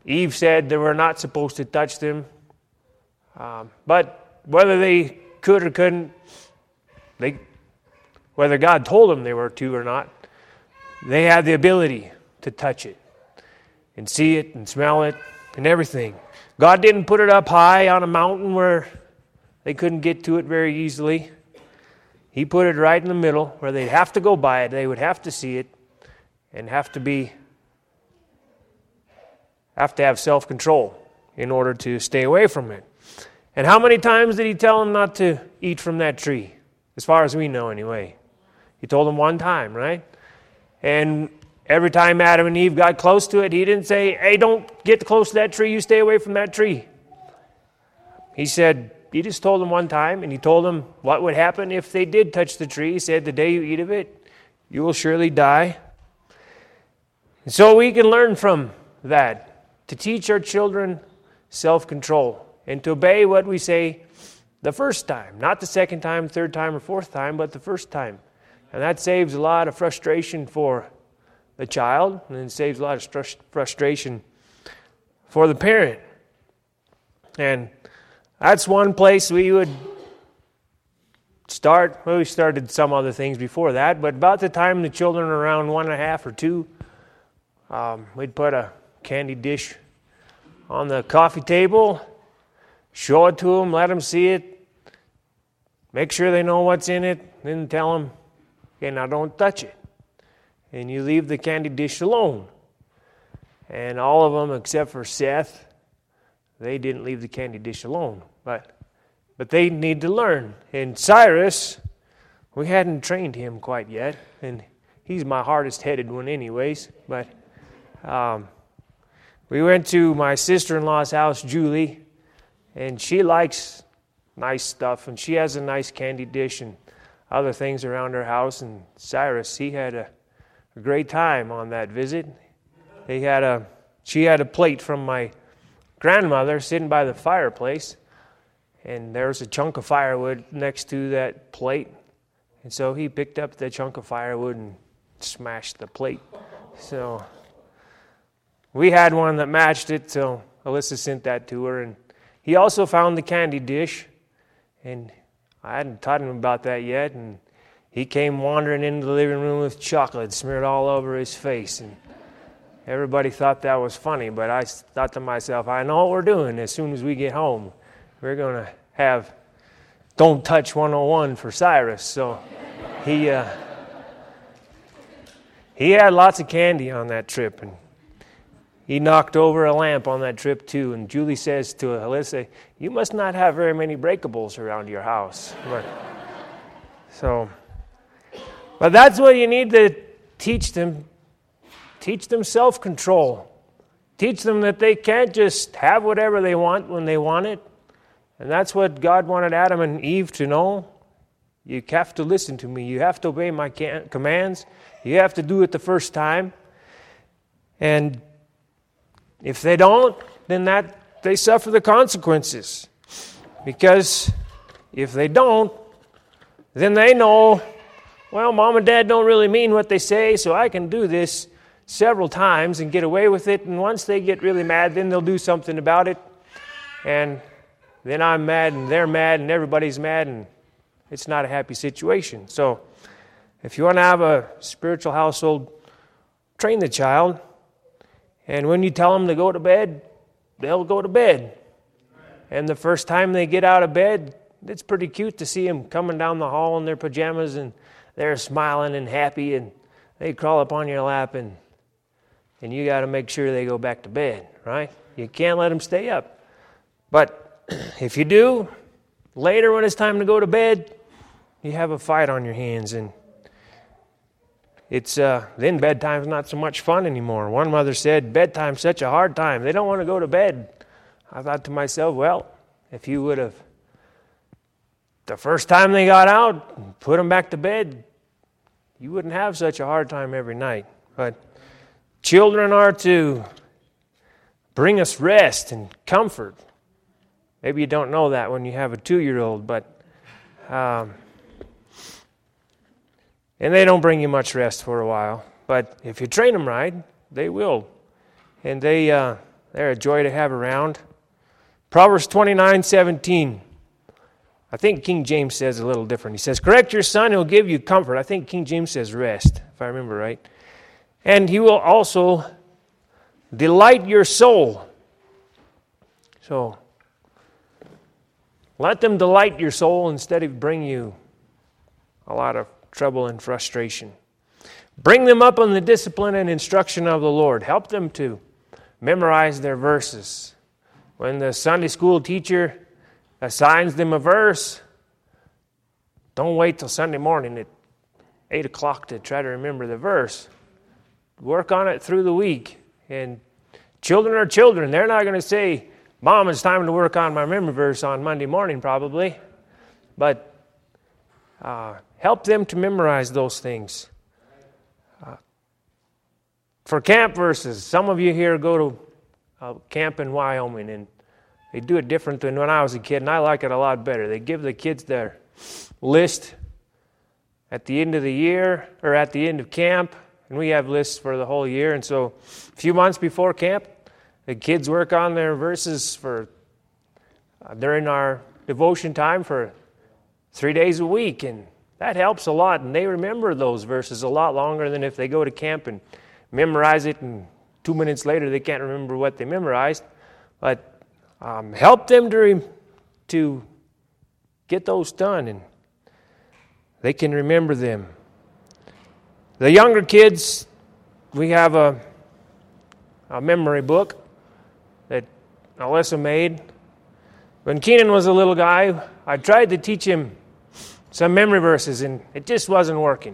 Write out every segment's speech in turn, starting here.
Eve said they were not supposed to touch them. But whether they could or couldn't, whether God told them they were to or not, they had the ability to touch it and see it and smell it and everything. God didn't put it up high on a mountain where they couldn't get to it very easily. He put it right in the middle where they'd have to go by it. They would have to see it and have to have self-control in order to stay away from it. And how many times did he tell them not to eat from that tree? As far as we know anyway. He told them one time, right? And every time Adam and Eve got close to it, he didn't say, hey, don't get close to that tree, you stay away from that tree. He just told them one time, and he told them what would happen if they did touch the tree. He said, the day you eat of it, you will surely die. And so we can learn from that, to teach our children self-control, and to obey what we say the first time, not the second time, third time, or fourth time, but the first time. And that saves a lot of frustration for the child, and it saves a lot of frustration for the parent. And that's one place we would start. Well, we started some other things before that, but about the time the children are around 1.5 or 2, we'd put a candy dish on the coffee table, show it to them, let them see it, make sure they know what's in it, then tell them, okay, now don't touch it. And you leave the candy dish alone. And all of them, except for Seth, they didn't leave the candy dish alone. But they need to learn. And Cyrus, we hadn't trained him quite yet. And he's my hardest-headed one anyways. But we went to my sister-in-law's house, Julie, and she likes nice stuff. And she has a nice candy dish and other things around her house. And Cyrus, he had a great time on that visit. She had a plate from my grandmother sitting by the fireplace, and there was a chunk of firewood next to that plate. And so he picked up the chunk of firewood and smashed the plate. So we had one that matched it, so Alyssa sent that to her. And he also found the candy dish, and I hadn't taught him about that yet, and he came wandering into the living room with chocolate smeared all over his face. And everybody thought that was funny, but I thought to myself, I know what we're doing. As soon as we get home, we're going to have Don't Touch 101 for Cyrus. So he had lots of candy on that trip, and he knocked over a lamp on that trip too. And Julie says to Alyssa, you must not have very many breakables around your house. But that's what you need to teach them. Teach them self-control. Teach them that they can't just have whatever they want when they want it. And that's what God wanted Adam and Eve to know. You have to listen to me. You have to obey my commands. You have to do it the first time. And if they don't, then they suffer the consequences. Because if they don't, then they know, well, Mom and Dad don't really mean what they say, so I can do this several times and get away with it. And once they get really mad, then they'll do something about it. And then I'm mad, and they're mad, and everybody's mad, and it's not a happy situation. So if you want to have a spiritual household, train the child. And when you tell them to go to bed, they'll go to bed. And the first time they get out of bed, it's pretty cute to see them coming down the hall in their pajamas, and they're smiling and happy, and they crawl up on your lap, and you got to make sure they go back to bed, right? You can't let them stay up. But if you do, later when it's time to go to bed, you have a fight on your hands, and it's then bedtime's not so much fun anymore. One mother said, bedtime's such a hard time. They don't want to go to bed. I thought to myself, well, if you would have, the first time they got out, put them back to bed, you wouldn't have such a hard time every night. But children are to bring us rest and comfort. Maybe you don't know that when you have a 2-year-old, but and they don't bring you much rest for a while. But if you train them right, they will. And they They're a joy to have around. Proverbs 29:17. I think King James says a little different. He says, correct your son, he'll give you comfort. I think King James says rest, if I remember right. And he will also delight your soul. So, let them delight your soul instead of bring you a lot of trouble and frustration. Bring them up on the discipline and instruction of the Lord. Help them to memorize their verses. When the Sunday school teacher assigns them a verse, don't wait till Sunday morning at 8 o'clock to try to remember the verse. Work on it through the week. And children are children. They're not going to say, Mom, it's time to work on my memory verse on Monday morning probably. But help them to memorize those things. For camp verses, some of you here go to camp in Wyoming, and they do it different than when I was a kid, and I like it a lot better. They give the kids their list at the end of the year, or at the end of camp, and we have lists for the whole year. And so a few months before camp, the kids work on their verses for during our devotion time for 3 days a week, and that helps a lot, and they remember those verses a lot longer than if they go to camp and memorize it, and 2 minutes later they can't remember what they memorized. But help them to get those done, and they can remember them. The younger kids, we have a memory book that Alyssa made. When Keenan was a little guy, I tried to teach him some memory verses, and it just wasn't working.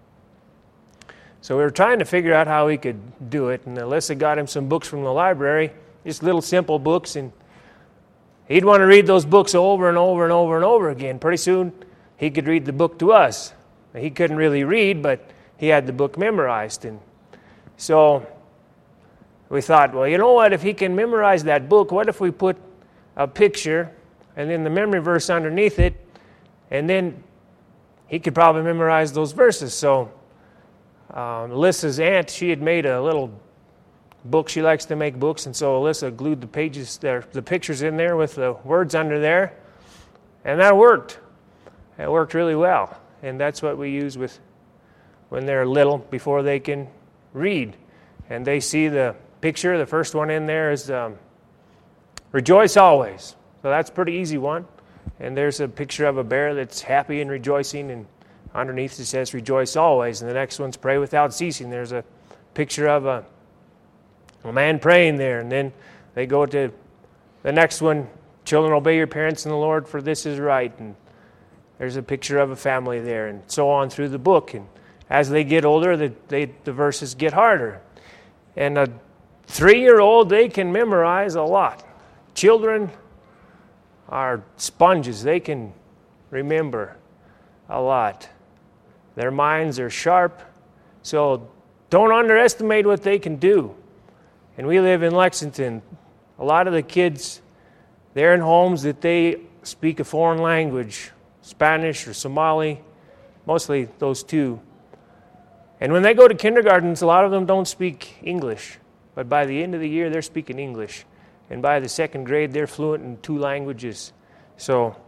So we were trying to figure out how we could do it, and Alyssa got him some books from the library, just little simple books, and he'd want to read those books over and over and over and over again. Pretty soon, he could read the book to us. He couldn't really read, but he had the book memorized. And so we thought, well, you know what, if he can memorize that book, what if we put a picture and then the memory verse underneath it, and then he could probably memorize those verses. So Alyssa's aunt, she had made a little book. She likes to make books, and so Alyssa glued the pages there, the pictures in there with the words under there, and that worked. It worked really well, and that's what we use with when they're little before they can read, and they see the picture. The first one in there is rejoice always. So that's a pretty easy one. And there's a picture of a bear that's happy and rejoicing, and underneath it says rejoice always. And the next one's pray without ceasing. There's a picture of a man praying there. And then they go to the next one, children, obey your parents in the Lord, for this is right. And there's a picture of a family there, and so on through the book. And as they get older, the verses get harder. And a 3-year-old, they can memorize a lot. Children are sponges. They can remember a lot. Their minds are sharp, so don't underestimate what they can do. And we live in Lexington. A lot of the kids, they're in homes that they speak a foreign language, Spanish or Somali, mostly those two. And when they go to kindergartens, a lot of them don't speak English. But by the end of the year, they're speaking English. And by the second grade, they're fluent in 2 languages. So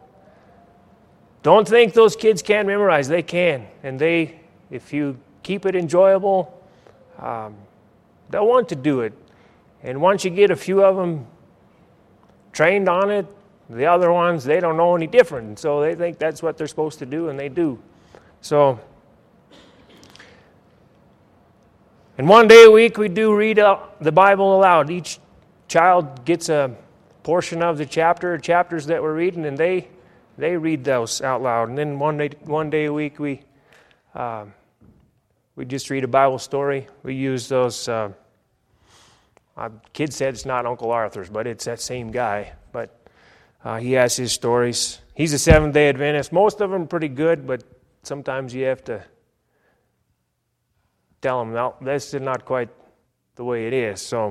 don't think those kids can't memorize. They can. And if you keep it enjoyable, they'll want to do it. And once you get a few of them trained on it, the other ones, they don't know any different. And so they think that's what they're supposed to do, and they do. So, and one day a week we do read the Bible aloud. Each child gets a portion of the chapters that we're reading, and they read those out loud. And then one day a week we just read a Bible story. We use those. Kid said it's not Uncle Arthur's, but it's that same guy. But he has his stories. He's a Seventh-day Adventist. Most of them are pretty good, but sometimes you have to tell him, no, this is not quite the way it is. So,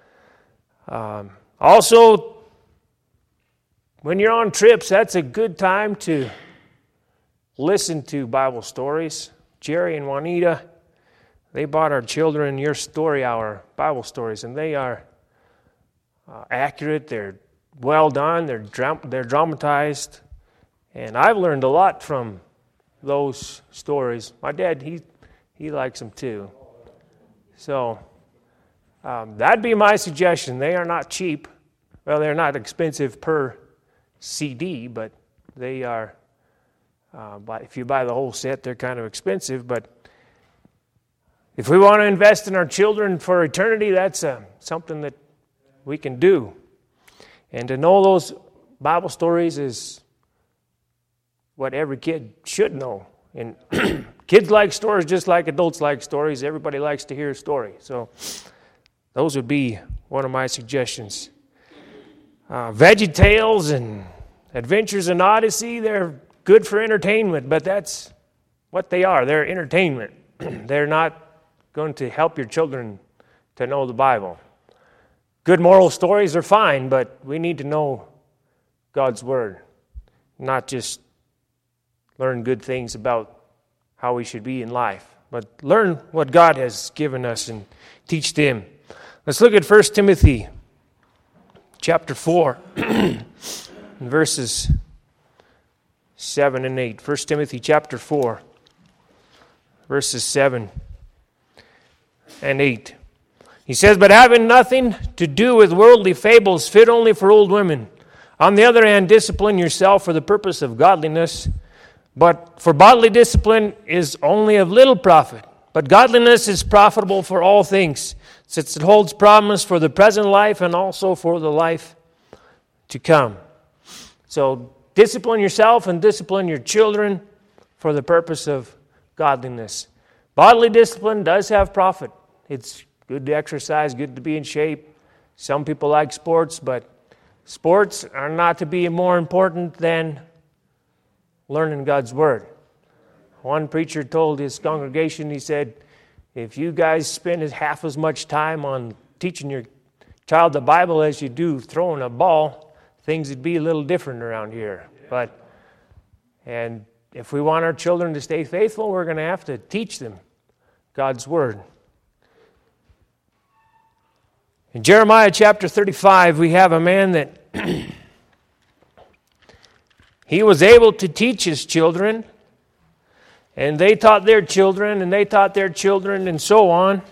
also, when you're on trips, that's a good time to listen to Bible stories. Jerry and Juanita, they bought our children Your Story Hour Bible stories, and they are, accurate, they're well done, they're dramatized. And I've learned a lot from those stories. My dad, he likes them too. So that'd be my suggestion. They are not cheap. Well, they're not expensive per CD, but they are, if you buy the whole set, they're kind of expensive. But if we want to invest in our children for eternity, that's something that we can do. And to know those Bible stories is what every kid should know. And kids like stories just like adults like stories. Everybody likes to hear a story. So those would be one of my suggestions. Veggie Tales and Adventures in Odyssey, they're good for entertainment, but that's what they are. They're entertainment. They're not going to help your children to know the Bible. Good moral stories are fine, but we need to know God's Word, not just learn good things about how we should be in life, but learn what God has given us and teach them. Let's look at 1 Timothy chapter 4, verses 7 and 8. 1 Timothy chapter 4, verses 7 and 8. He says, "But having nothing to do with worldly fables fit only for old women. On the other hand, discipline yourself for the purpose of godliness. But for bodily discipline is only of little profit. But godliness is profitable for all things, since it holds promise for the present life and also for the life to come." So discipline yourself and discipline your children for the purpose of godliness. Bodily discipline does have profit. It's good to exercise, good to be in shape. Some people like sports, but sports are not to be more important than learning God's Word. One preacher told his congregation, he said, if you guys spend half as much time on teaching your child the Bible as you do throwing a ball, things would be a little different around here. And if we want our children to stay faithful, we're going to have to teach them God's Word. In Jeremiah chapter 35, we have a man that he was able to teach his children, and they taught their children, and they taught their children, and so on.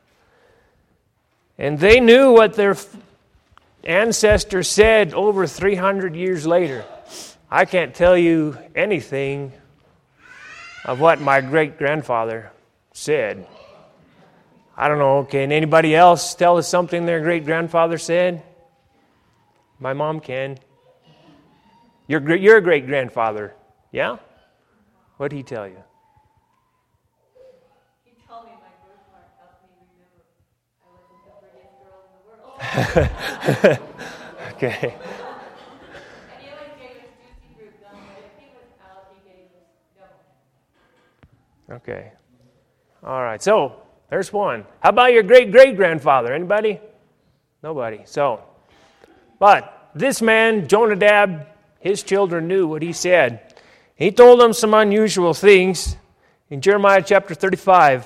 And they knew what their ancestors said over 300 years later. I can't tell you anything of what my great-grandfather said. I don't know, can anybody else tell us something their great-grandfather said? My mom can. Your great-grandfather, yeah? What did he tell you? He told me my birthmark helped me remember I wasn't the prettiest girl in the world. Okay. And he always gave us juicy fruit gum, but if he was out, he gave us double. Okay. All right, so there's one. How about your great-great-grandfather? Anybody? Nobody. So, but this man, Jonadab, his children knew what he said. He told them some unusual things in Jeremiah chapter 35,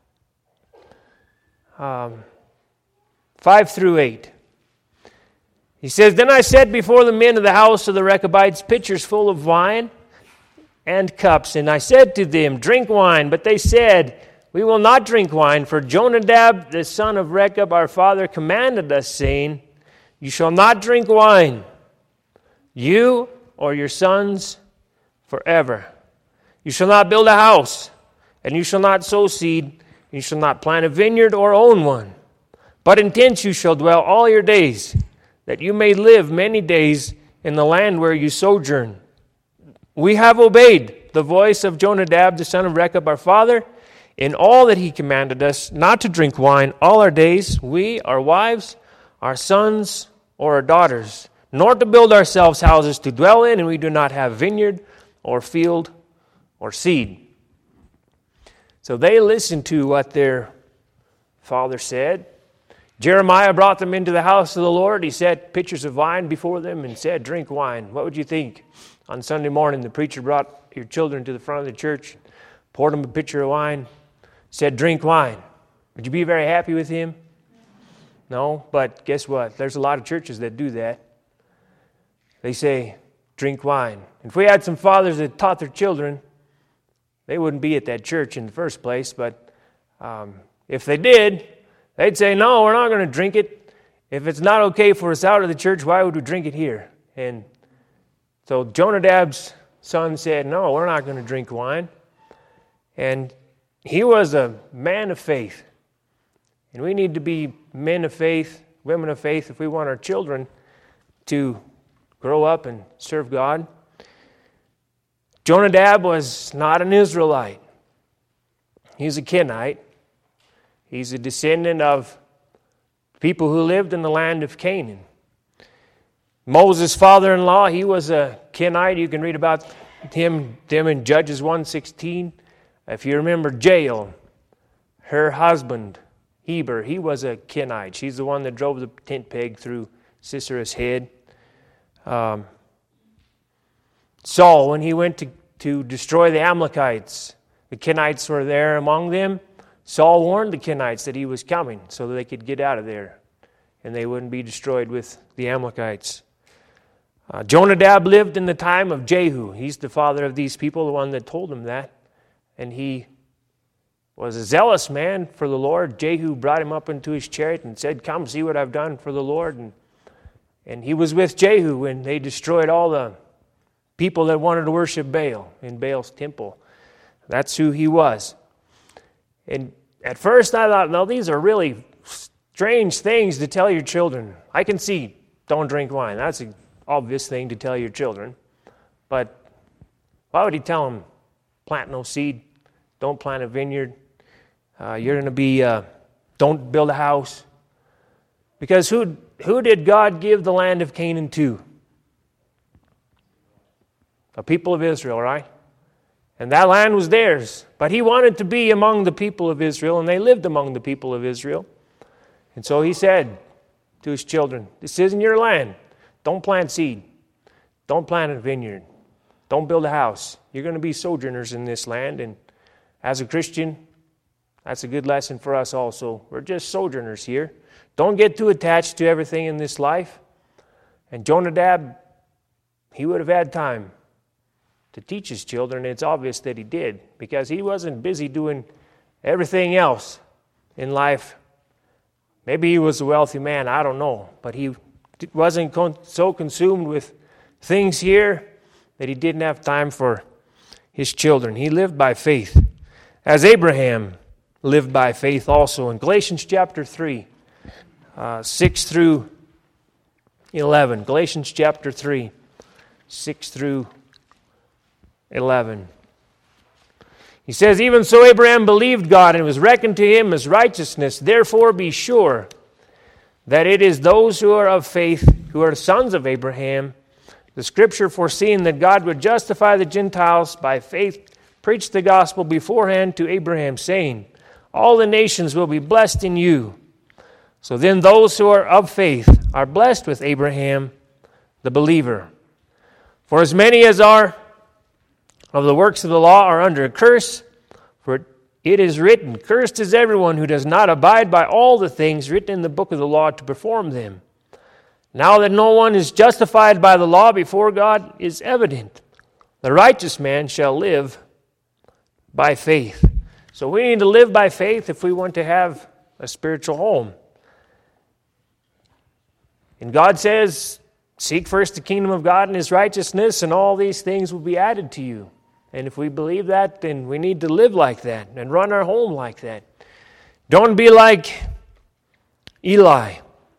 5 through 8. He says, "Then I set before the men of the house of the Rechabites pitchers full of wine and cups. And I said to them, drink wine. But they said, we will not drink wine. For Jonadab, the son of Rechab, our father, commanded us, saying, you shall not drink wine, you or your sons forever. You shall not build a house, and you shall not sow seed, you shall not plant a vineyard or own one. But in tents you shall dwell all your days, that you may live many days in the land where you sojourn. We have obeyed the voice of Jonadab, the son of Rechab, our father, in all that he commanded us, not to drink wine all our days, we, our wives, our sons, or our daughters, nor to build ourselves houses to dwell in, and we do not have vineyard or field or seed." So they listened to what their father said. Jeremiah brought them into the house of the Lord. He set pitchers of wine before them and said, drink wine. What would you think? On Sunday morning, the preacher brought your children to the front of the church, poured them a pitcher of wine, said, drink wine. Would you be very happy with him? No, but guess what? There's a lot of churches that do that. They say, drink wine. If we had some fathers that taught their children, they wouldn't be at that church in the first place. But if they did, they'd say, no, we're not going to drink it. If it's not okay for us out of the church, why would we drink it here? And so Jonadab's son said, no, we're not going to drink wine. And he was a man of faith. And we need to be men of faith, women of faith, if we want our children to grow up and serve God. Jonadab was not an Israelite. He's a Kenite. He's a descendant of people who lived in the land of Canaan. Moses' father-in-law, he was a Kenite. You can read about them in Judges 1:16. If you remember Jael, her husband, Heber, he was a Kenite. She's the one that drove the tent peg through Sisera's head. Saul, when he went to destroy the Amalekites, the Kenites were there among them. Saul warned the Kenites that he was coming so that they could get out of there and they wouldn't be destroyed with the Amalekites. Jonadab lived in the time of Jehu. He's the father of these people, the one that told him that. And he was a zealous man for the Lord. Jehu brought him up into his chariot and said, come see what I've done for the Lord. And he was with Jehu when they destroyed all the people that wanted to worship Baal in Baal's temple. That's who he was. And at first I thought, no, these are really strange things to tell your children. I can see, don't drink wine. That's an obvious thing to tell your children. But why would he tell them, plant no seed, don't plant a vineyard, you're going to be, don't build a house? Because who did God give the land of Canaan to? The people of Israel, right? And that land was theirs. But he wanted to be among the people of Israel, and they lived among the people of Israel. And so he said to his children, this isn't your land. Don't plant seed. Don't plant a vineyard. Don't build a house. You're going to be sojourners in this land. And as a Christian, that's a good lesson for us also. We're just sojourners here. Don't get too attached to everything in this life. And Jonadab, he would have had time to teach his children. It's obvious that he did, because he wasn't busy doing everything else in life. Maybe he was a wealthy man, I don't know. But he wasn't so consumed with things here that he didn't have time for his children. He lived by faith, as Abraham lived by faith also. In Galatians chapter 3, 6 through 11. Galatians chapter 3, 6 through 11. He says, even so Abraham believed God, and it was reckoned to him as righteousness. Therefore be sure that it is those who are of faith who are sons of Abraham. The Scripture, foreseeing that God would justify the Gentiles by faith, preached the gospel beforehand to Abraham, saying, all the nations will be blessed in you. So then those who are of faith are blessed with Abraham, the believer. For as many as are of the works of the law are under a curse, for it is written, cursed is everyone who does not abide by all the things written in the book of the law to perform them. Now that no one is justified by the law before God is evident. The righteous man shall live by faith. So we need to live by faith if we want to have a spiritual home. And God says, seek first the kingdom of God and his righteousness, and all these things will be added to you. And if we believe that, then we need to live like that and run our home like that. Don't be like Eli.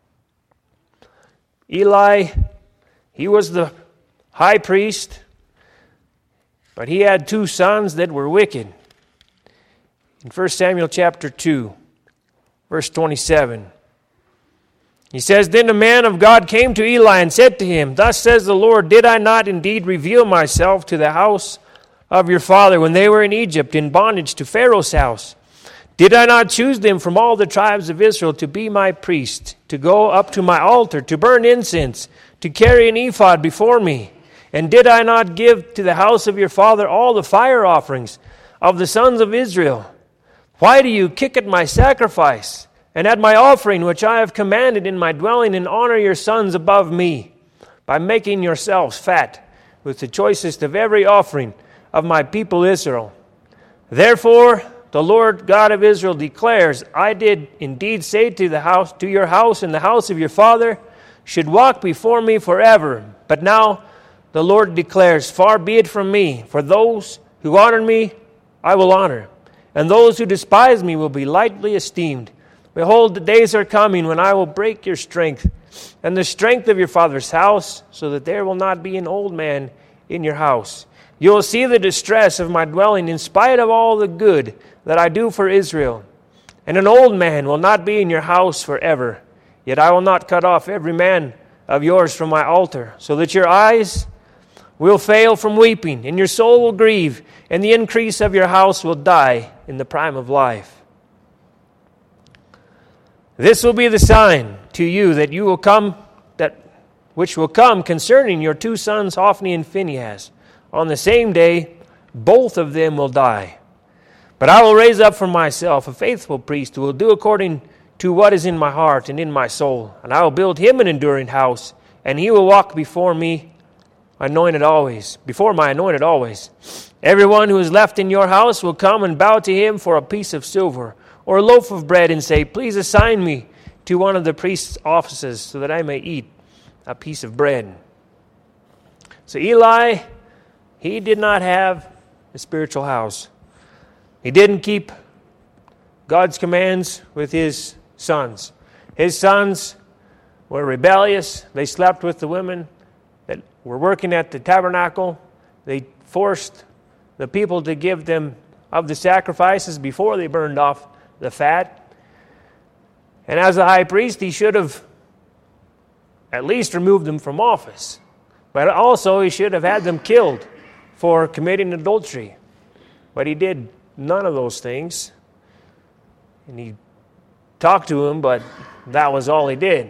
Eli, he was the high priest, but he had two sons that were wicked. In 1 Samuel chapter 2, verse 27, he says, then the man of God came to Eli and said to him, thus says the Lord, did I not indeed reveal myself to the house of your father when they were in Egypt in bondage to Pharaoh's house? Did I not choose them from all the tribes of Israel to be my priest, to go up to my altar, to burn incense, to carry an ephod before me? And did I not give to the house of your father all the fire offerings of the sons of Israel? Why do you kick at my sacrifice and at my offering which I have commanded in my dwelling, and honor your sons above me, by making yourselves fat with the choicest of every offering of my people Israel. Therefore the Lord God of Israel declares, I did indeed say to your house and the house of your father should walk before me forever. But now the Lord declares, far be it from me, for those who honor me I will honor, and those who despise me will be lightly esteemed. Behold, the days are coming when I will break your strength and the strength of your father's house, so that there will not be an old man in your house. You will see the distress of my dwelling in spite of all the good that I do for Israel. And an old man will not be in your house forever. Yet I will not cut off every man of yours from my altar, so that your eyes will fail from weeping, and your soul will grieve, and the increase of your house will die in the prime of life. This will be the sign to you which will come concerning your two sons Hophni and Phinehas. On the same day, both of them will die. But I will raise up for myself a faithful priest who will do according to what is in my heart and in my soul. And I will build him an enduring house, and he will walk before my anointed always. Everyone who is left in your house will come and bow to him for a piece of silver or a loaf of bread, and say, please assign me to one of the priest's offices, so that I may eat a piece of bread. So Eli, he did not have a spiritual house. He didn't keep God's commands with his sons. His sons were rebellious. They slept with the women that were working at the tabernacle. They forced the people to give them of the sacrifices before they burned off the fat. And as the high priest, he should have at least removed them from office. But also he should have had them killed for committing adultery. But he did none of those things. And he talked to him, but that was all he did.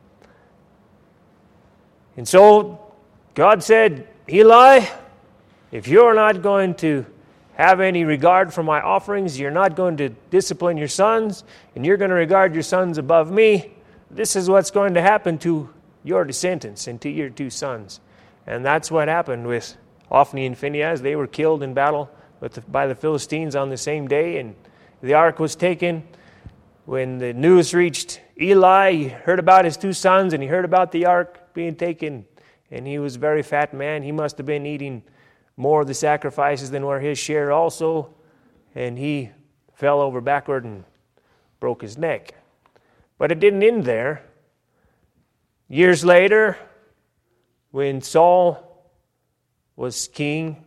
And so God said, Eli, if you're not going to have any regard for my offerings, you're not going to discipline your sons, and you're going to regard your sons above me, this is what's going to happen to your descendants and to your two sons. And that's what happened with Hophni and Phinehas. They were killed in battle by the Philistines on the same day, and the ark was taken. When the news reached Eli, he heard about his two sons, and he heard about the ark being taken, and he was a very fat man. He must have been eating more of the sacrifices than were his share also, and he fell over backward and broke his neck. But it didn't end there. Years later, when Saul was king,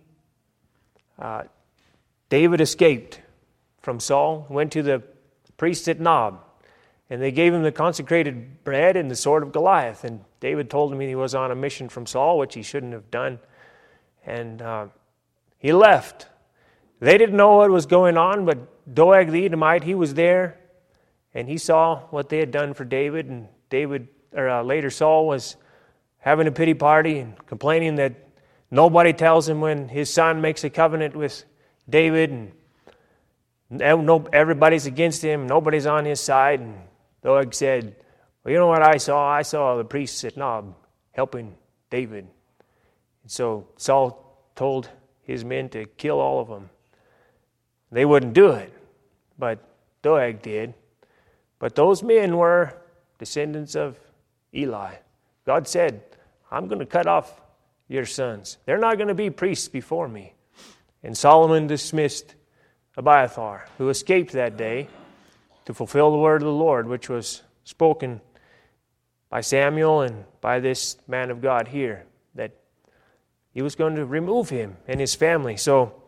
David escaped from Saul, went to the priests at Nob, and they gave him the consecrated bread and the sword of Goliath. And David told him he was on a mission from Saul, which he shouldn't have done. And he left. They didn't know what was going on, but Doeg the Edomite, he was there, and he saw what they had done for David. And later Saul was having a pity party and complaining that nobody tells him when his son makes a covenant with David, and everybody's against him, nobody's on his side. And Doeg said, well, you know what I saw? I saw the priests at Nob helping David. So Saul told his men to kill all of them. They wouldn't do it, but Doeg did. But those men were descendants of Eli. God said, I'm going to cut off your sons. They're not going to be priests before me. And Solomon dismissed Abiathar, who escaped that day, to fulfill the word of the Lord, which was spoken by Samuel and by this man of God here, that he was going to remove him and his family. So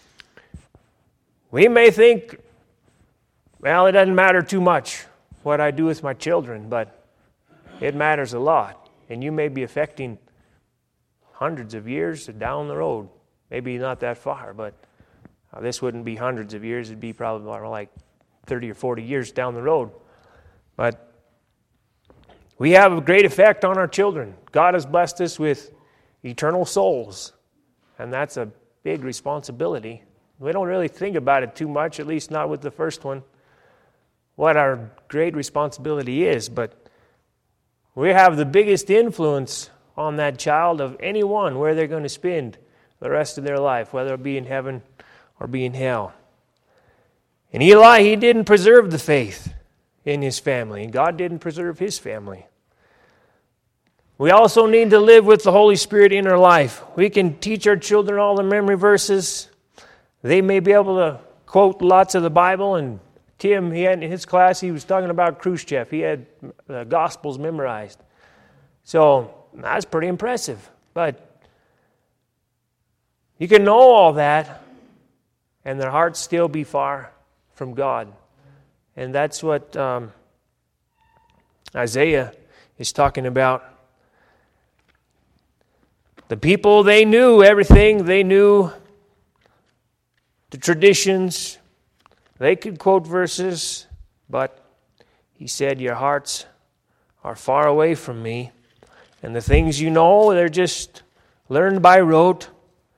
we may think, well, it doesn't matter too much what I do with my children, but it matters a lot. And you may be affecting hundreds of years down the road. Maybe not that far, but this wouldn't be hundreds of years. It'd be probably more like 30 or 40 years down the road. But we have a great effect on our children. God has blessed us with eternal souls, and that's a big responsibility. We don't really think about it too much, at least not with the first one. what our great responsibility is, but we have the biggest influence on that child of anyone where they're going to spend the rest of their life, whether it be in heaven or be in hell. And Eli, he didn't preserve the faith in his family, and God didn't preserve his family. We also need to live with the Holy Spirit in our life. We can teach our children all the memory verses. They may be able to quote lots of the Bible, and Tim, he had in his class, he was talking about Khrushchev. He had the Gospels memorized. So that's pretty impressive. But you can know all that, and their hearts still be far from God. And that's what Isaiah is talking about. The people, they knew everything. They knew the traditions. They could quote verses, but he said, your hearts are far away from me. And the things you know, they're just learned by rote.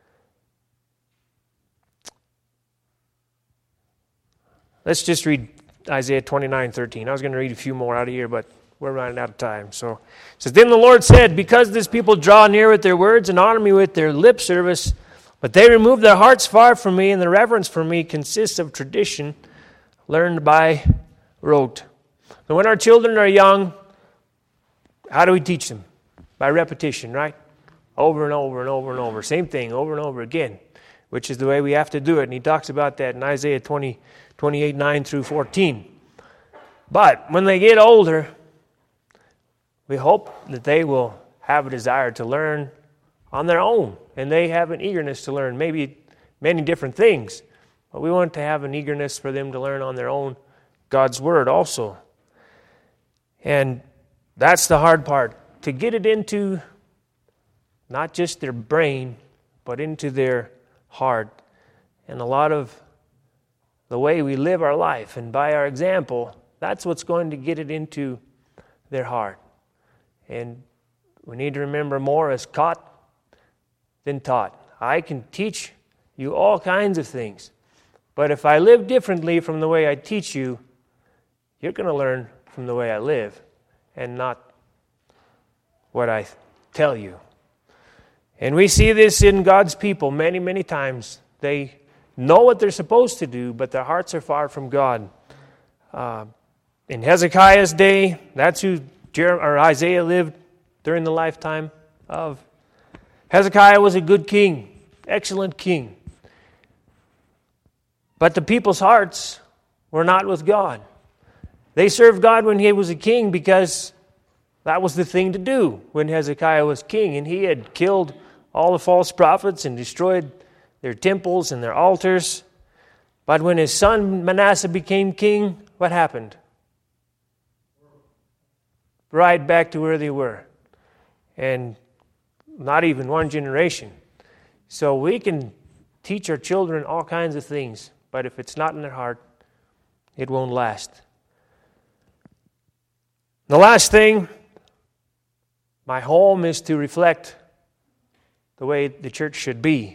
Let's just read Isaiah 29:13. I was going to read a few more out of here, but we're running out of time. So it says, then the Lord said, because this people draw near with their words and honor me with their lip service, but they remove their hearts far from me, and the reverence for me consists of tradition learned by rote. And when our children are young, how do we teach them? By repetition, right? Over and over and over and over. Same thing, over and over again, which is the way we have to do it. And he talks about that in Isaiah 28, 9 through 14. But when they get older, we hope that they will have a desire to learn on their own. And they have an eagerness to learn maybe many different things. But we want to have an eagerness for them to learn on their own God's Word also. And that's the hard part. To get it into not just their brain, but into their heart. And a lot of the way we live our life and by our example, that's what's going to get it into their heart. And we need to remember more is caught than taught. I can teach you all kinds of things, but if I live differently from the way I teach you, you're going to learn from the way I live and not what I tell you. And we see this in God's people many, many times. They know what they're supposed to do, but their hearts are far from God. In Hezekiah's day, that's who Isaiah lived during the lifetime of. Hezekiah was a good king, excellent king. But the people's hearts were not with God. They served God when he was a king because that was the thing to do when Hezekiah was king. And he had killed all the false prophets and destroyed their temples and their altars. But when his son Manasseh became king, what happened? Right back to where they were. And not even one generation. So we can teach our children all kinds of things, but if it's not in their heart, it won't last. The last thing, my home is to reflect the way the church should be.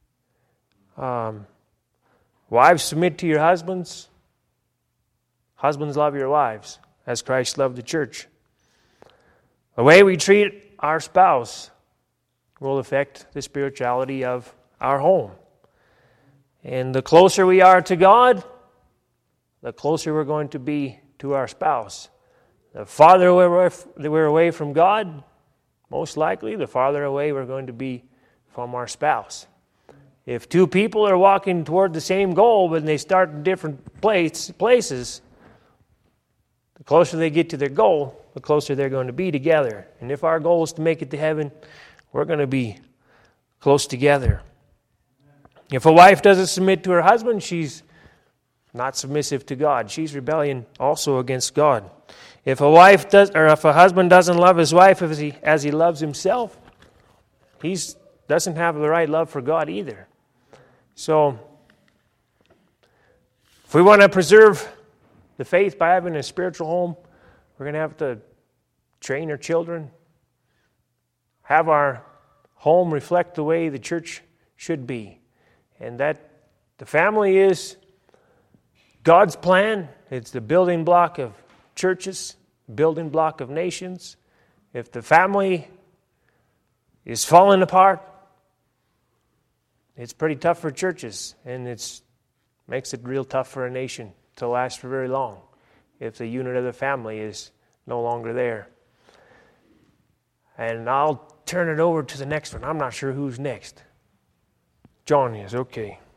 Wives, submit to your husbands. Husbands, love your wives, as Christ loved the church. The way we treat our spouse will affect the spirituality of our home. And the closer we are to God, the closer we're going to be to our spouse. The farther we're away from God, most likely, the farther away we're going to be from our spouse. If two people are walking toward the same goal, but they start in different places, the closer they get to their goal, the closer they're going to be together. And if our goal is to make it to heaven, we're going to be close together. If a wife doesn't submit to her husband, she's not submissive to God. She's rebellion also against God. If a husband doesn't love his wife as he loves himself, he doesn't have the right love for God either. So, if we want to preserve the faith by having a spiritual home, we're going to have to train our children, have our home reflect the way the church should be. And that the family is God's plan. It's the building block of churches, building block of nations. If the family is falling apart, it's pretty tough for churches, and it makes it real tough for a nation to last for very long if the unit of the family is no longer there. And I'll turn it over to the next one. I'm not sure who's next. John is, okay.